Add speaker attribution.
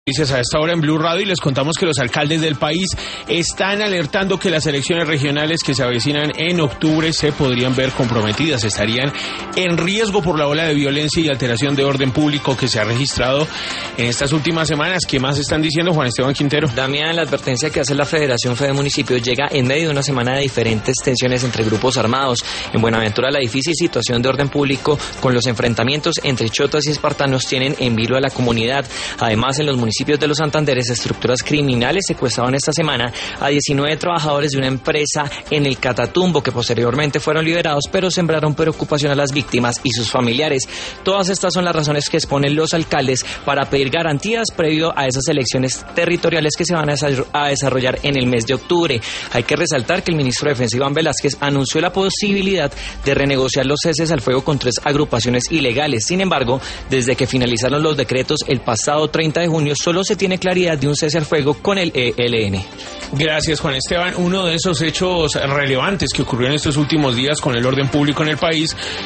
Speaker 1: Noticias a esta hora en Blue Radio y les contamos que los alcaldes del país están alertando que las elecciones regionales que se avecinan en octubre se podrían ver comprometidas, estarían en riesgo por la ola de violencia y alteración de orden público que se ha registrado en estas últimas semanas. ¿Qué más están diciendo, Juan Esteban Quintero?
Speaker 2: Damián, la advertencia que hace la Federación Fede Municipios llega en medio de una semana de diferentes tensiones entre grupos armados. En Buenaventura, la difícil situación de orden público con los enfrentamientos entre chotas y espartanos tienen en vilo a la comunidad. Además, en los municipios de los Santanderes, estructuras criminales secuestraron esta semana a 19 trabajadores de una empresa en el Catatumbo, que posteriormente fueron liberados, pero sembraron preocupación a las víctimas y sus familiares. Todas estas son las razones que exponen los alcaldes para pedir garantías previo a esas elecciones territoriales que se van a desarrollar en el mes de octubre. Hay que resaltar que el ministro de Defensa, Iván Velázquez, anunció la posibilidad de renegociar los ceses al fuego con 3 agrupaciones ilegales. Sin embargo, desde que finalizaron los decretos el pasado 30 de junio, solo se tiene claridad de un cese al fuego con el ELN.
Speaker 1: Gracias, Juan Esteban. Uno de esos hechos relevantes que ocurrió en estos últimos días con el orden público en el país